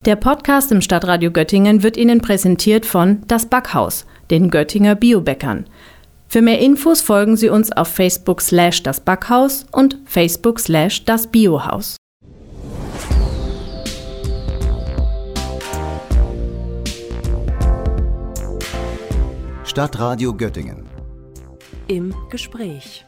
Der Podcast im Stadtradio Göttingen wird Ihnen präsentiert von Das Backhaus, den Göttinger Biobäckern. Für mehr Infos folgen Sie uns auf Facebook/Das Backhaus und Facebook/Das Biohaus. Stadtradio Göttingen. Im Gespräch.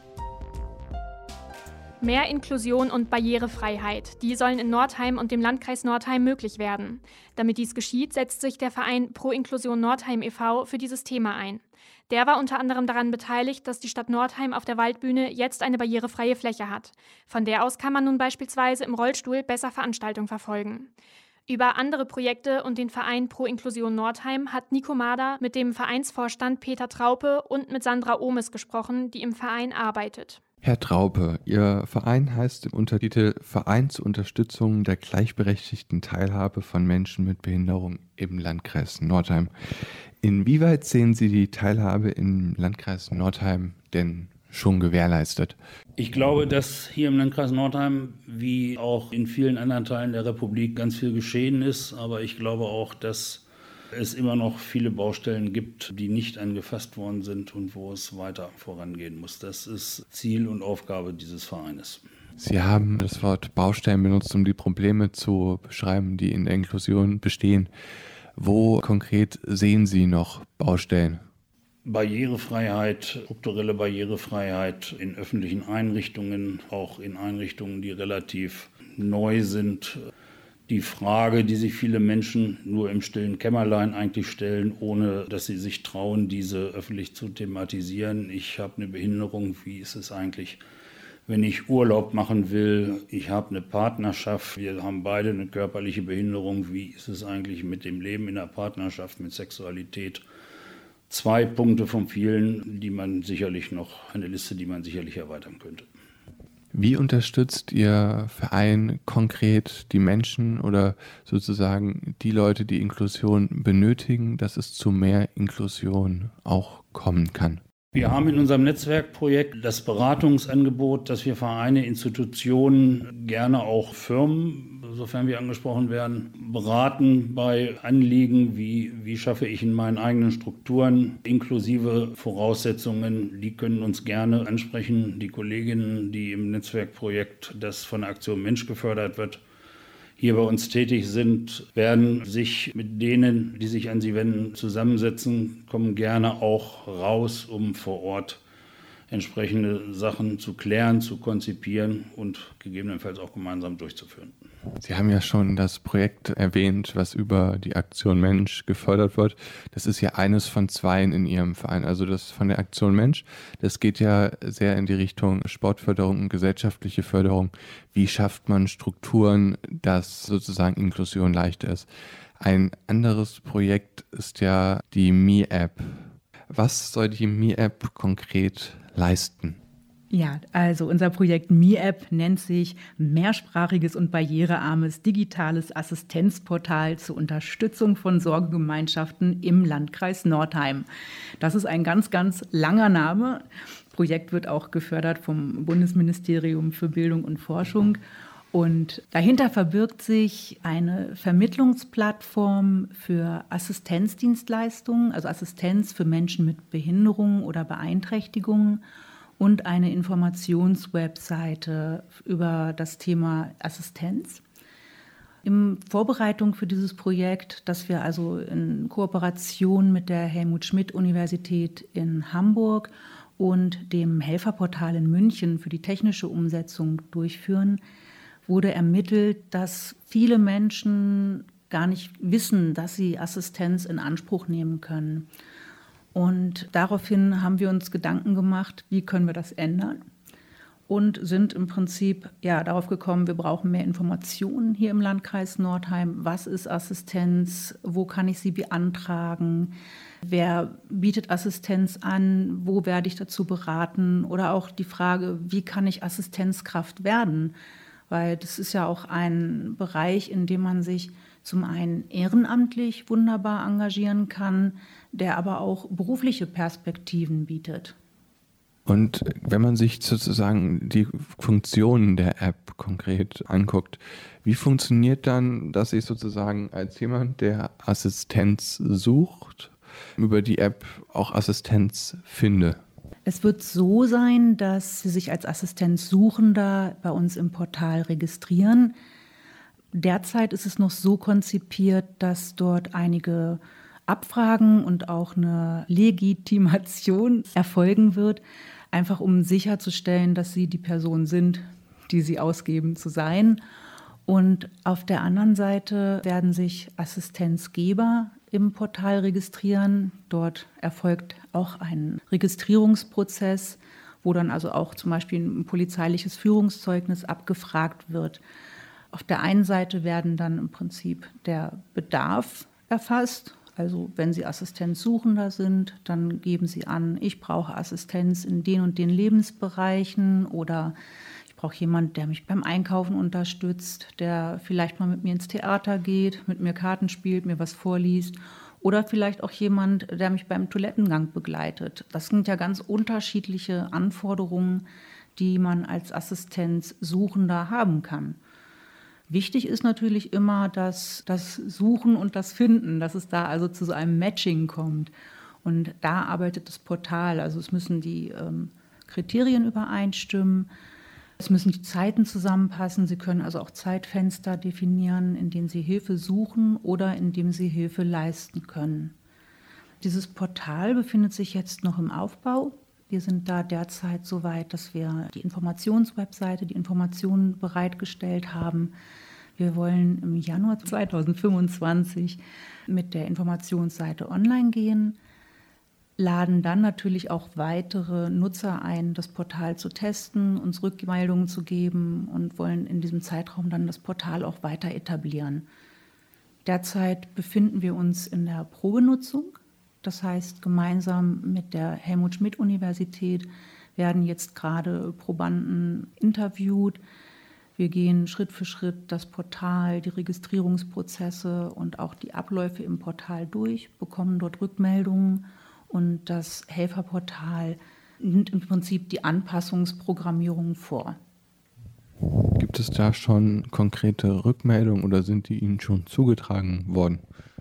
Mehr Inklusion und Barrierefreiheit, die sollen in Nordheim und dem Landkreis Nordheim möglich werden. Damit dies geschieht, setzt sich der Verein Pro Inklusion Nordheim e.V. für dieses Thema ein. Der war unter anderem daran beteiligt, dass die Stadt Nordheim auf der Waldbühne jetzt eine barrierefreie Fläche hat. Von der aus kann man nun beispielsweise im Rollstuhl besser Veranstaltungen verfolgen. Über andere Projekte und den Verein Pro Inklusion Nordheim hat Nico Mader mit dem Vereinsvorstand Peter Traupe und mit Sandra Ohmes gesprochen, die im Verein arbeitet. Herr Traupe, Ihr Verein heißt im Untertitel Verein zur Unterstützung der gleichberechtigten Teilhabe von Menschen mit Behinderung im Landkreis Nordheim. Inwieweit sehen Sie die Teilhabe im Landkreis Nordheim denn schon gewährleistet? Ich glaube, dass hier im Landkreis Nordheim, wie auch in vielen anderen Teilen der Republik, ganz viel geschehen ist. Aber ich glaube auch, dass es immer noch viele Baustellen gibt, die nicht angefasst worden sind und wo es weiter vorangehen muss. Das ist Ziel und Aufgabe dieses Vereines. Sie haben das Wort Baustellen benutzt, um die Probleme zu beschreiben, die in der Inklusion bestehen. Wo konkret sehen Sie noch Baustellen? Barrierefreiheit, strukturelle Barrierefreiheit in öffentlichen Einrichtungen, auch in Einrichtungen, die relativ neu sind. Die Frage, die sich viele Menschen nur im stillen Kämmerlein eigentlich stellen, ohne dass sie sich trauen, diese öffentlich zu thematisieren. Ich habe eine Behinderung, wie ist es eigentlich, wenn ich Urlaub machen will? Ich habe eine Partnerschaft, wir haben beide eine körperliche Behinderung. Wie ist es eigentlich mit dem Leben in der Partnerschaft, mit Sexualität? 2 Punkte von vielen, eine Liste, die man sicherlich erweitern könnte. Wie unterstützt Ihr Verein konkret die Menschen oder sozusagen die Leute, die Inklusion benötigen, dass es zu mehr Inklusion auch kommen kann? Wir haben in unserem Netzwerkprojekt das Beratungsangebot, dass wir Vereine, Institutionen, gerne auch Firmen, sofern wir angesprochen werden, beraten bei Anliegen, wie schaffe ich in meinen eigenen Strukturen inklusive Voraussetzungen. Die können uns gerne ansprechen. Die Kolleginnen, die im Netzwerkprojekt, das von der Aktion Mensch gefördert wird, hier bei uns tätig sind, werden sich mit denen, die sich an sie wenden, zusammensetzen, kommen gerne auch raus, um vor Ort entsprechende Sachen zu klären, zu konzipieren und gegebenenfalls auch gemeinsam durchzuführen. Sie haben ja schon das Projekt erwähnt, was über die Aktion Mensch gefördert wird. Das ist ja eines von 2 in Ihrem Verein. Also das von der Aktion Mensch, das geht ja sehr in die Richtung Sportförderung und gesellschaftliche Förderung. Wie schafft man Strukturen, dass sozusagen Inklusion leichter ist? Ein anderes Projekt ist ja die Me-App. Was soll die Me-App konkret leisten? Ja, also unser Projekt Me-App nennt sich Mehrsprachiges und barrierearmes digitales Assistenzportal zur Unterstützung von Sorgegemeinschaften im Landkreis Nordheim. Das ist ein ganz, ganz langer Name. Das Projekt wird auch gefördert vom Bundesministerium für Bildung und Forschung. Und dahinter verbirgt sich eine Vermittlungsplattform für Assistenzdienstleistungen, also Assistenz für Menschen mit Behinderungen oder Beeinträchtigungen und eine Informationswebseite über das Thema Assistenz. In Vorbereitung für dieses Projekt, das wir also in Kooperation mit der Helmut-Schmidt-Universität in Hamburg und dem Helferportal in München für die technische Umsetzung durchführen, wurde ermittelt, dass viele Menschen gar nicht wissen, dass sie Assistenz in Anspruch nehmen können. Und daraufhin haben wir uns Gedanken gemacht, wie können wir das ändern? Und sind im Prinzip darauf gekommen, wir brauchen mehr Informationen hier im Landkreis Nordheim. Was ist Assistenz? Wo kann ich sie beantragen? Wer bietet Assistenz an? Wo werde ich dazu beraten? Oder auch die Frage, wie kann ich Assistenzkraft werden? Weil das ist ja auch ein Bereich, in dem man sich zum einen ehrenamtlich wunderbar engagieren kann, der aber auch berufliche Perspektiven bietet. Und wenn man sich sozusagen die Funktionen der App konkret anguckt, wie funktioniert dann, dass ich sozusagen als jemand, der Assistenz sucht, über die App auch Assistenz finde? Es wird so sein, dass Sie sich als Assistenzsuchender bei uns im Portal registrieren. Derzeit ist es noch so konzipiert, dass dort einige Abfragen und auch eine Legitimation erfolgen wird, einfach um sicherzustellen, dass Sie die Person sind, die Sie ausgeben zu sein. Und auf der anderen Seite werden sich Assistenzgeber im Portal registrieren. Dort erfolgt auch ein Registrierungsprozess, wo dann also auch zum Beispiel ein polizeiliches Führungszeugnis abgefragt wird. Auf der einen Seite werden dann im Prinzip der Bedarf erfasst. Also wenn Sie Assistenzsuchender sind, dann geben Sie an, ich brauche Assistenz in den und den Lebensbereichen oder ich brauche jemanden, der mich beim Einkaufen unterstützt, der vielleicht mal mit mir ins Theater geht, mit mir Karten spielt, mir was vorliest oder vielleicht auch jemand, der mich beim Toilettengang begleitet. Das sind ja ganz unterschiedliche Anforderungen, die man als Assistenzsuchender haben kann. Wichtig ist natürlich immer, dass das Suchen und das Finden, dass es da also zu so einem Matching kommt. Und da arbeitet das Portal. Also es müssen die Kriterien übereinstimmen, es müssen die Zeiten zusammenpassen. Sie können also auch Zeitfenster definieren, in denen Sie Hilfe suchen oder in denen Sie Hilfe leisten können. Dieses Portal befindet sich jetzt noch im Aufbau. Wir sind da derzeit so weit, dass wir die Informationswebseite, die Informationen bereitgestellt haben. Wir wollen im Januar 2025 mit der Informationsseite online gehen, laden dann natürlich auch weitere Nutzer ein, das Portal zu testen, uns Rückmeldungen zu geben und wollen in diesem Zeitraum dann das Portal auch weiter etablieren. Derzeit befinden wir uns in der Probenutzung. Das heißt, gemeinsam mit der Helmut-Schmidt-Universität werden jetzt gerade Probanden interviewt. Wir gehen Schritt für Schritt das Portal, die Registrierungsprozesse und auch die Abläufe im Portal durch, bekommen dort Rückmeldungen und das Helferportal nimmt im Prinzip die Anpassungsprogrammierung vor. Gibt es da schon konkrete Rückmeldungen oder sind die Ihnen schon zugetragen worden?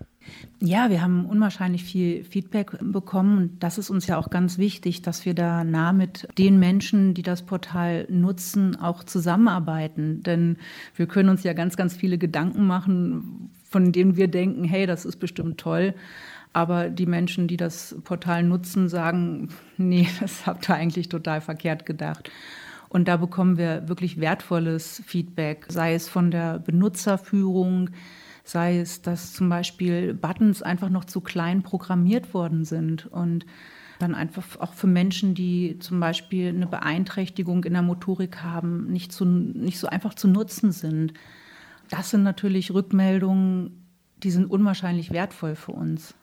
Ja, wir haben unwahrscheinlich viel Feedback bekommen und das ist uns ja auch ganz wichtig, dass wir da nah mit den Menschen, die das Portal nutzen, auch zusammenarbeiten. Denn wir können uns ja ganz, ganz viele Gedanken machen, von denen wir denken, hey, das ist bestimmt toll. Aber die Menschen, die das Portal nutzen, sagen, nee, das habt ihr eigentlich total verkehrt gedacht. Und da bekommen wir wirklich wertvolles Feedback, sei es von der Benutzerführung, sei es, dass zum Beispiel Buttons einfach noch zu klein programmiert worden sind und dann einfach auch für Menschen, die zum Beispiel eine Beeinträchtigung in der Motorik haben, nicht so einfach zu nutzen sind. Das sind natürlich Rückmeldungen, die sind unwahrscheinlich wertvoll für uns.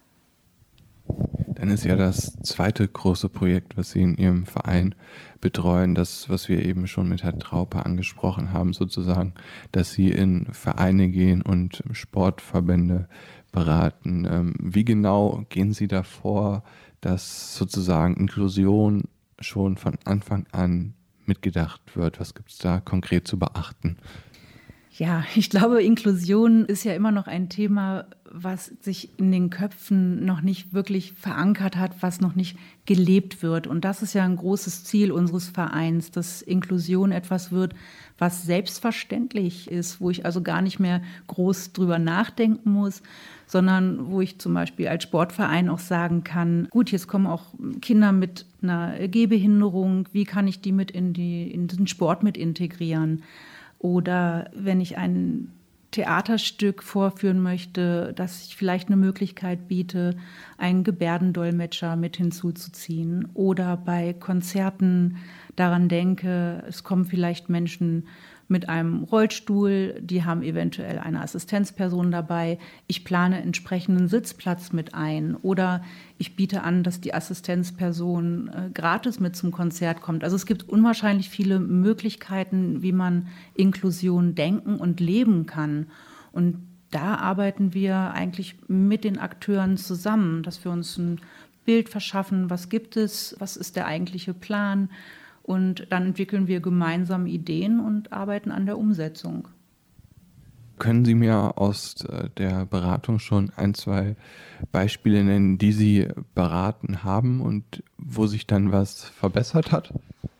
Dann ist ja das zweite große Projekt, was Sie in Ihrem Verein betreuen, das, was wir eben schon mit Herrn Traupe angesprochen haben, sozusagen, dass Sie in Vereine gehen und Sportverbände beraten. Wie genau gehen Sie da vor, dass sozusagen Inklusion schon von Anfang an mitgedacht wird? Was gibt es da konkret zu beachten? Ja, ich glaube, Inklusion ist ja immer noch ein Thema, was sich in den Köpfen noch nicht wirklich verankert hat, was noch nicht gelebt wird. Und das ist ja ein großes Ziel unseres Vereins, dass Inklusion etwas wird, was selbstverständlich ist, wo ich also gar nicht mehr groß drüber nachdenken muss, sondern wo ich zum Beispiel als Sportverein auch sagen kann, gut, jetzt kommen auch Kinder mit einer Gehbehinderung, wie kann ich die mit in den Sport mit integrieren? Oder wenn ich ein Theaterstück vorführen möchte, dass ich vielleicht eine Möglichkeit biete, einen Gebärdendolmetscher mit hinzuzuziehen. Oder bei Konzerten daran denke, es kommen vielleicht Menschen mit einem Rollstuhl, die haben eventuell eine Assistenzperson dabei. Ich plane entsprechenden Sitzplatz mit ein oder ich biete an, dass die Assistenzperson gratis mit zum Konzert kommt. Also es gibt unwahrscheinlich viele Möglichkeiten, wie man Inklusion denken und leben kann. Und da arbeiten wir eigentlich mit den Akteuren zusammen, dass wir uns ein Bild verschaffen, was gibt es, was ist der eigentliche Plan. Und dann entwickeln wir gemeinsam Ideen und arbeiten an der Umsetzung. Können Sie mir aus der Beratung schon 1, 2 Beispiele nennen, die Sie beraten haben und wo sich dann was verbessert hat?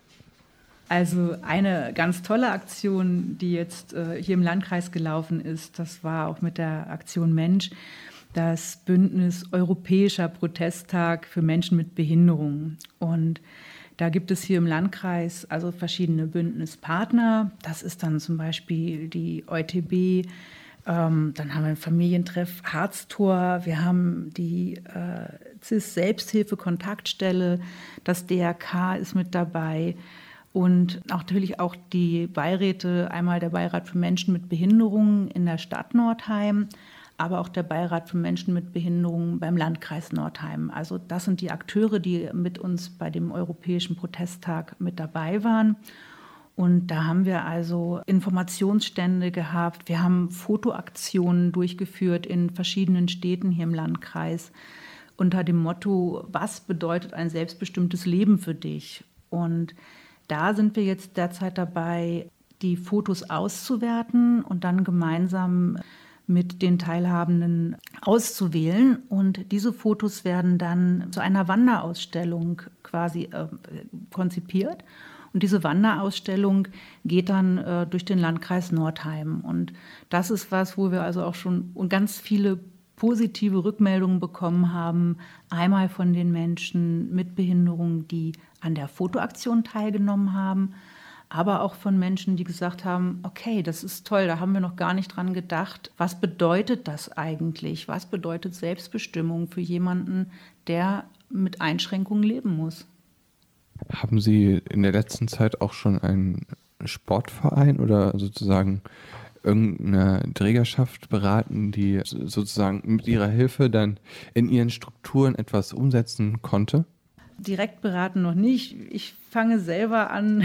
Also eine ganz tolle Aktion, die jetzt hier im Landkreis gelaufen ist, das war auch mit der Aktion Mensch, das Bündnis Europäischer Protesttag für Menschen mit Behinderungen. Und da gibt es hier im Landkreis also verschiedene Bündnispartner. Das ist dann zum Beispiel die EuTB, dann haben wir ein Familientreff Harztor, wir haben die CIS-Selbsthilfe-Kontaktstelle, das DRK ist mit dabei und auch natürlich auch die Beiräte, einmal der Beirat für Menschen mit Behinderungen in der Stadt Nordheim, aber auch der Beirat für Menschen mit Behinderungen beim Landkreis Nordheim. Also das sind die Akteure, die mit uns bei dem Europäischen Protesttag mit dabei waren. Und da haben wir also Informationsstände gehabt. Wir haben Fotoaktionen durchgeführt in verschiedenen Städten hier im Landkreis unter dem Motto, was bedeutet ein selbstbestimmtes Leben für dich? Und da sind wir jetzt derzeit dabei, die Fotos auszuwerten und dann gemeinsam mit den Teilhabenden auszuwählen. Und diese Fotos werden dann zu einer Wanderausstellung quasi konzipiert. Und diese Wanderausstellung geht dann durch den Landkreis Nordheim. Und das ist was, wo wir also auch schon ganz viele positive Rückmeldungen bekommen haben. Einmal von den Menschen mit Behinderung, die an der Fotoaktion teilgenommen haben, aber auch von Menschen, die gesagt haben, okay, das ist toll, da haben wir noch gar nicht dran gedacht. Was bedeutet das eigentlich? Was bedeutet Selbstbestimmung für jemanden, der mit Einschränkungen leben muss? Haben Sie in der letzten Zeit auch schon einen Sportverein oder sozusagen irgendeine Trägerschaft beraten, die sozusagen mit ihrer Hilfe dann in ihren Strukturen etwas umsetzen konnte? Direkt beraten noch nicht. Ich fange selber an,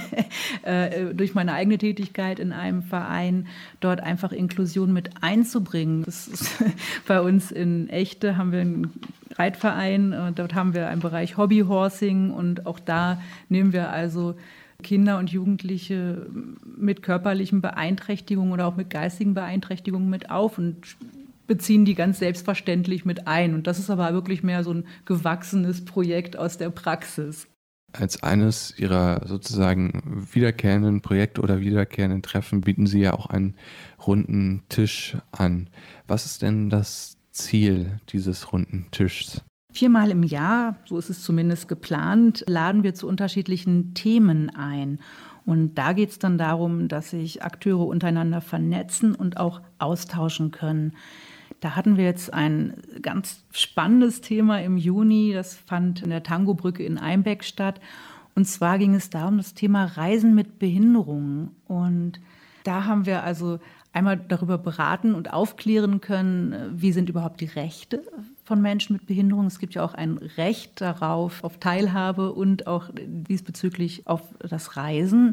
durch meine eigene Tätigkeit in einem Verein dort einfach Inklusion mit einzubringen. Das ist, bei uns in Echte haben wir einen Reitverein, dort haben wir einen Bereich Hobbyhorsing und auch da nehmen wir also Kinder und Jugendliche mit körperlichen Beeinträchtigungen oder auch mit geistigen Beeinträchtigungen mit auf und beziehen die ganz selbstverständlich mit ein. Und das ist aber wirklich mehr so ein gewachsenes Projekt aus der Praxis. Als eines Ihrer sozusagen wiederkehrenden Projekte oder wiederkehrenden Treffen bieten Sie ja auch einen runden Tisch an. Was ist denn das Ziel dieses runden Tischs? 4-mal im Jahr, so ist es zumindest geplant, laden wir zu unterschiedlichen Themen ein. Und da geht es dann darum, dass sich Akteure untereinander vernetzen und auch austauschen können. Da hatten wir jetzt ein ganz spannendes Thema im Juni, das fand in der Tangobrücke in Einbeck statt. Und zwar ging es da um das Thema Reisen mit Behinderungen. Und da haben wir also einmal darüber beraten und aufklären können, wie sind überhaupt die Rechte von Menschen mit Behinderung. Es gibt ja auch ein Recht darauf, auf Teilhabe und auch diesbezüglich auf das Reisen.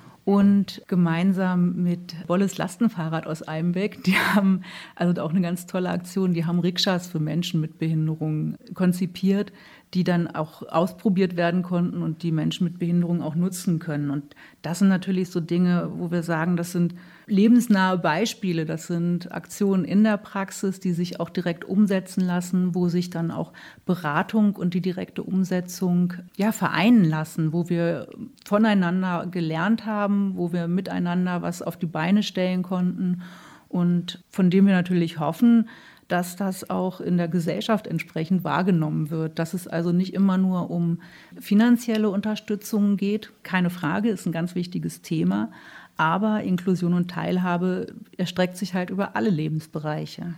Und gemeinsam mit Bolles Lastenfahrrad aus Einbeck, die haben also auch eine ganz tolle Aktion, die haben Rikschas für Menschen mit Behinderung konzipiert, die dann auch ausprobiert werden konnten und die Menschen mit Behinderung auch nutzen können. Und das sind natürlich so Dinge, wo wir sagen, das sind lebensnahe Beispiele, das sind Aktionen in der Praxis, die sich auch direkt umsetzen lassen, wo sich dann auch Beratung und die direkte Umsetzung vereinen lassen, wo wir voneinander gelernt haben, wo wir miteinander was auf die Beine stellen konnten und von dem wir natürlich hoffen, dass das auch in der Gesellschaft entsprechend wahrgenommen wird, dass es also nicht immer nur um finanzielle Unterstützung geht. Keine Frage, ist ein ganz wichtiges Thema, aber Inklusion und Teilhabe erstreckt sich halt über alle Lebensbereiche.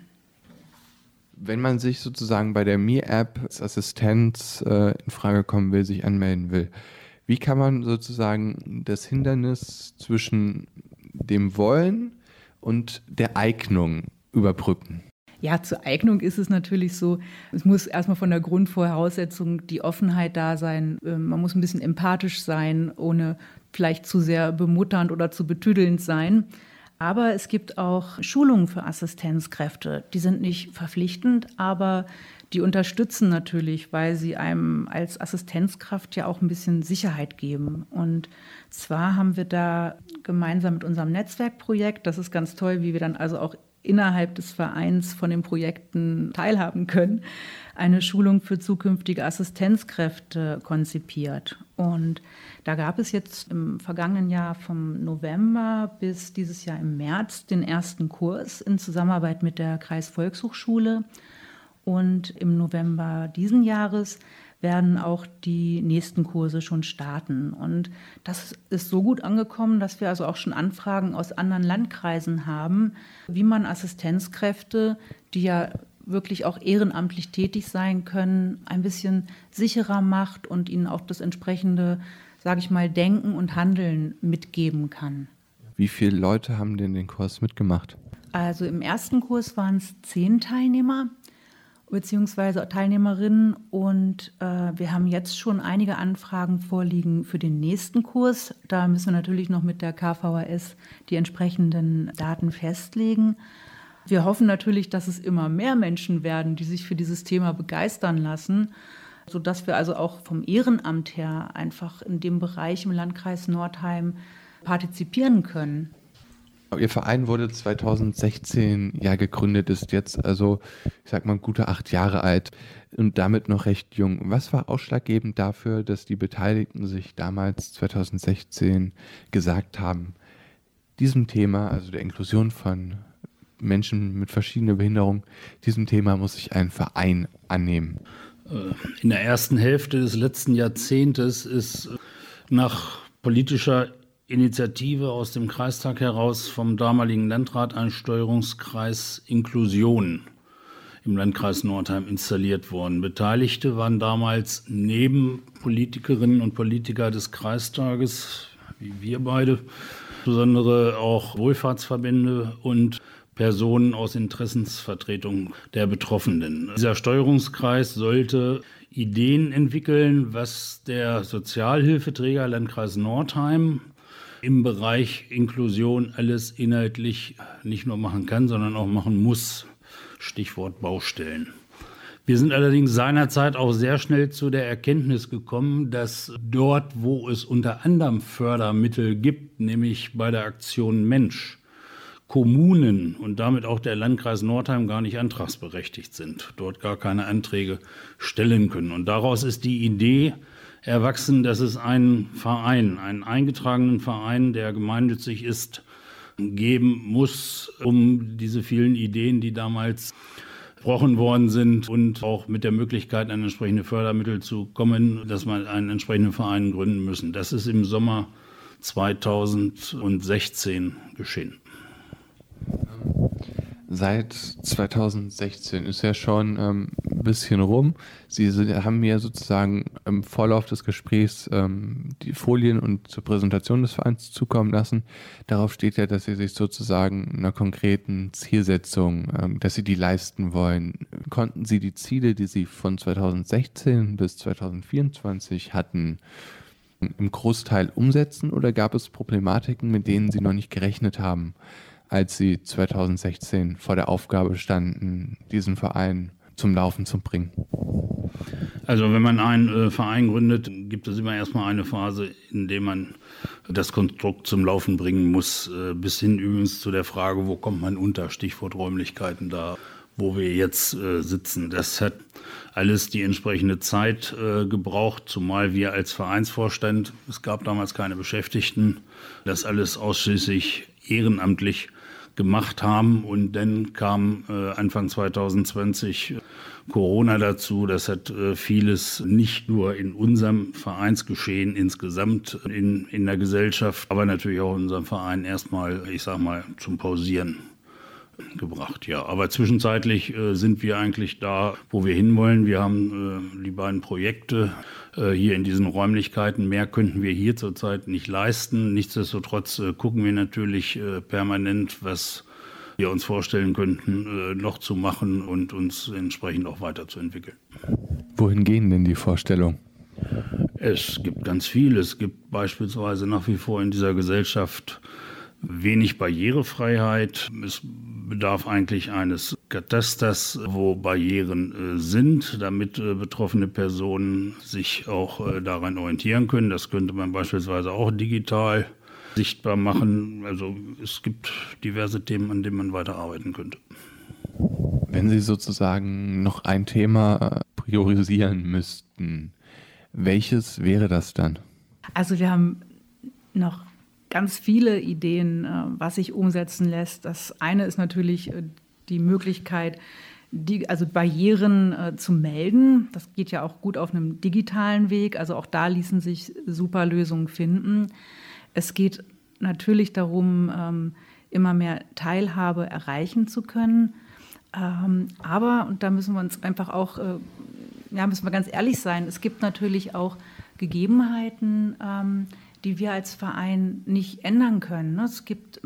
Wenn man sich sozusagen bei der Me-App als Assistenz in Frage kommen will, sich anmelden will, wie kann man sozusagen das Hindernis zwischen dem Wollen und der Eignung überbrücken? Ja, zur Eignung ist es natürlich so, es muss erstmal von der Grundvoraussetzung die Offenheit da sein. Man muss ein bisschen empathisch sein, ohne vielleicht zu sehr bemutternd oder zu betüdelnd sein. Aber es gibt auch Schulungen für Assistenzkräfte. Die sind nicht verpflichtend, aber die unterstützen natürlich, weil sie einem als Assistenzkraft ja auch ein bisschen Sicherheit geben. Und zwar haben wir da gemeinsam mit unserem Netzwerkprojekt, das ist ganz toll, wie wir dann also auch innerhalb des Vereins von den Projekten teilhaben können, eine Schulung für zukünftige Assistenzkräfte konzipiert. Und da gab es jetzt im vergangenen Jahr vom November bis dieses Jahr im März den ersten Kurs in Zusammenarbeit mit der Kreisvolkshochschule. Und im November diesen Jahres werden auch die nächsten Kurse schon starten. Und das ist so gut angekommen, dass wir also auch schon Anfragen aus anderen Landkreisen haben, wie man Assistenzkräfte, die ja wirklich auch ehrenamtlich tätig sein können, ein bisschen sicherer macht und ihnen auch das entsprechende, sage ich mal, Denken und Handeln mitgeben kann. Wie viele Leute haben denn den Kurs mitgemacht? Also im ersten Kurs waren es 10 Teilnehmer beziehungsweise Teilnehmerinnen und wir haben jetzt schon einige Anfragen vorliegen für den nächsten Kurs. Da müssen wir natürlich noch mit der KVHS die entsprechenden Daten festlegen. Wir hoffen natürlich, dass es immer mehr Menschen werden, die sich für dieses Thema begeistern lassen, sodass wir also auch vom Ehrenamt her einfach in dem Bereich im Landkreis Nordheim partizipieren können. Ihr Verein wurde 2016 ja gegründet, ist jetzt also, ich sag mal, gute 8 Jahre alt und damit noch recht jung. Was war ausschlaggebend dafür, dass die Beteiligten sich damals 2016 gesagt haben, diesem Thema, also der Inklusion von Menschen mit verschiedenen Behinderungen, diesem Thema muss sich ein Verein annehmen? In der ersten Hälfte des letzten Jahrzehntes ist nach politischer Initiative aus dem Kreistag heraus vom damaligen Landrat ein Steuerungskreis Inklusion im Landkreis Nordheim installiert worden. Beteiligte waren damals neben Politikerinnen und Politiker des Kreistages, wie wir beide, insbesondere auch Wohlfahrtsverbände und Personen aus Interessensvertretung der Betroffenen. Dieser Steuerungskreis sollte Ideen entwickeln, was der Sozialhilfeträger Landkreis Nordheim im Bereich Inklusion alles inhaltlich nicht nur machen kann, sondern auch machen muss. Stichwort Baustellen. Wir sind allerdings seinerzeit auch sehr schnell zu der Erkenntnis gekommen, dass dort, wo es unter anderem Fördermittel gibt, nämlich bei der Aktion Mensch, Kommunen und damit auch der Landkreis Nordheim gar nicht antragsberechtigt sind, dort gar keine Anträge stellen können. Und daraus ist die Idee erwachsen, dass es einen Verein, einen eingetragenen Verein, der gemeinnützig ist, geben muss, um diese vielen Ideen, die damals gesprochen worden sind und auch mit der Möglichkeit, an entsprechende Fördermittel zu kommen, dass man einen entsprechenden Verein gründen müssen. Das ist im Sommer 2016 geschehen. Seit 2016 ist ja schon ein bisschen rum. Sie haben mir sozusagen im Vorlauf des Gesprächs die Folien und zur Präsentation des Vereins zukommen lassen. Darauf steht ja, dass Sie sich sozusagen einer konkreten Zielsetzung, dass Sie die leisten wollen. Konnten Sie die Ziele, die Sie von 2016 bis 2024 hatten, im Großteil umsetzen oder gab es Problematiken, mit denen Sie noch nicht gerechnet haben, als Sie 2016 vor der Aufgabe standen, diesen Verein zum Laufen zu bringen? Also wenn man einen Verein gründet, gibt es immer erstmal eine Phase, in der man das Konstrukt zum Laufen bringen muss, bis hin übrigens zu der Frage, wo kommt man unter, Stichwort Räumlichkeiten da, wo wir jetzt sitzen. Das hat alles die entsprechende Zeit gebraucht, zumal wir als Vereinsvorstand, es gab damals keine Beschäftigten, das alles ausschließlich ehrenamtlich gemacht haben. Und dann kam Anfang 2020 Corona dazu. Das hat vieles nicht nur in unserem Vereinsgeschehen insgesamt in der Gesellschaft, aber natürlich auch in unserem Verein erstmal, ich sag mal, zum Pausieren gebracht. Ja, aber zwischenzeitlich sind wir eigentlich da, wo wir hinwollen. Wir haben die beiden Projekte hier in diesen Räumlichkeiten. Mehr könnten wir hier zurzeit nicht leisten. Nichtsdestotrotz gucken wir natürlich permanent, was wir uns vorstellen könnten, noch zu machen und uns entsprechend auch weiterzuentwickeln. Wohin gehen denn die Vorstellungen? Es gibt ganz viel. Es gibt beispielsweise nach wie vor in dieser Gesellschaft Wenig Barrierefreiheit. Es bedarf eigentlich eines Katasters, wo Barrieren sind, damit betroffene Personen sich auch daran orientieren können. Das könnte man beispielsweise auch digital sichtbar machen. Also es gibt diverse Themen, an denen man weiterarbeiten könnte. Wenn Sie sozusagen noch ein Thema priorisieren müssten, welches wäre das dann? Also wir haben noch ganz viele Ideen, was sich umsetzen lässt. Das eine ist natürlich die Möglichkeit, Barrieren zu melden. Das geht ja auch gut auf einem digitalen Weg. Also auch da ließen sich super Lösungen finden. Es geht natürlich darum, immer mehr Teilhabe erreichen zu können. Aber, und da müssen wir uns einfach auch, müssen wir ganz ehrlich sein, es gibt natürlich auch Gegebenheiten, die wir als Verein nicht ändern können. Es gibt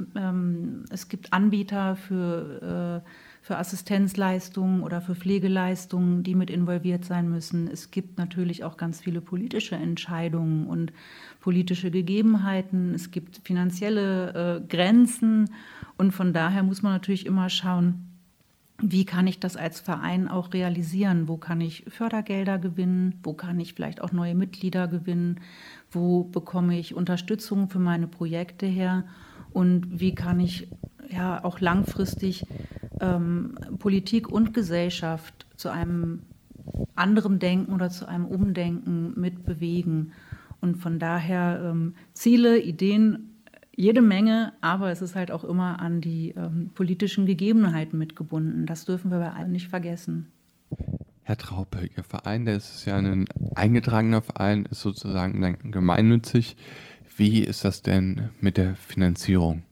Anbieter für Assistenzleistungen oder für Pflegeleistungen, die mit involviert sein müssen. Es gibt natürlich auch ganz viele politische Entscheidungen und politische Gegebenheiten. Es gibt finanzielle Grenzen. Und von daher muss man natürlich immer schauen, wie kann ich das als Verein auch realisieren? Wo kann ich Fördergelder gewinnen? Wo kann ich vielleicht auch neue Mitglieder gewinnen? Wo bekomme ich Unterstützung für meine Projekte her? Und wie kann ich auch langfristig Politik und Gesellschaft zu einem anderen Denken oder zu einem Umdenken mitbewegen? Und von daher Ziele, Ideen, jede Menge, aber es ist halt auch immer an die politischen Gegebenheiten mitgebunden. Das dürfen wir bei allen nicht vergessen. Herr Traupe, Ihr Verein, der ist ja ein eingetragener Verein, ist sozusagen dann gemeinnützig. Wie ist das denn mit der Finanzierung?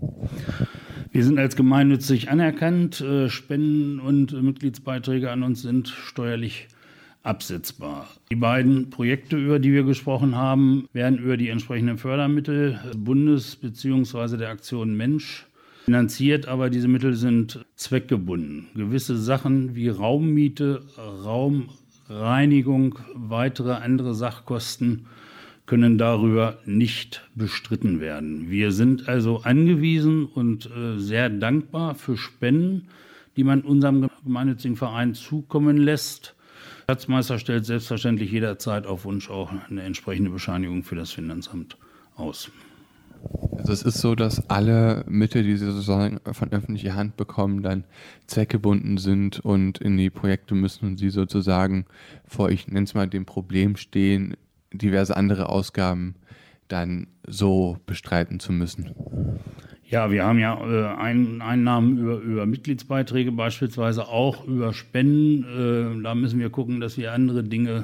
Wir sind als gemeinnützig anerkannt. Spenden und Mitgliedsbeiträge an uns sind steuerlich absetzbar. Die beiden Projekte, über die wir gesprochen haben, werden über die entsprechenden Fördermittel des Bundes bzw. der Aktion Mensch finanziert, aber diese Mittel sind zweckgebunden. Gewisse Sachen wie Raummiete, Raumreinigung, weitere andere Sachkosten können darüber nicht bestritten werden. Wir sind also angewiesen und sehr dankbar für Spenden, die man unserem gemeinnützigen Verein zukommen lässt. Der Schatzmeister stellt selbstverständlich jederzeit auf Wunsch auch eine entsprechende Bescheinigung für das Finanzamt aus. Also es ist so, dass alle Mittel, die Sie sozusagen von öffentlicher Hand bekommen, dann zweckgebunden sind und in die Projekte müssen und Sie sozusagen vor, ich nenne es mal, dem Problem stehen, diverse andere Ausgaben dann so bestreiten zu müssen. Ja, wir haben ja Einnahmen über Mitgliedsbeiträge, beispielsweise auch über Spenden. Da müssen wir gucken, dass wir andere Dinge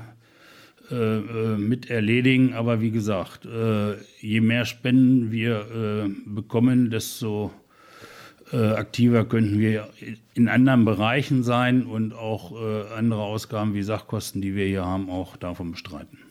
mit erledigen. Aber wie gesagt, je mehr Spenden wir bekommen, desto aktiver könnten wir in anderen Bereichen sein und auch andere Ausgaben wie Sachkosten, die wir hier haben, auch davon bestreiten.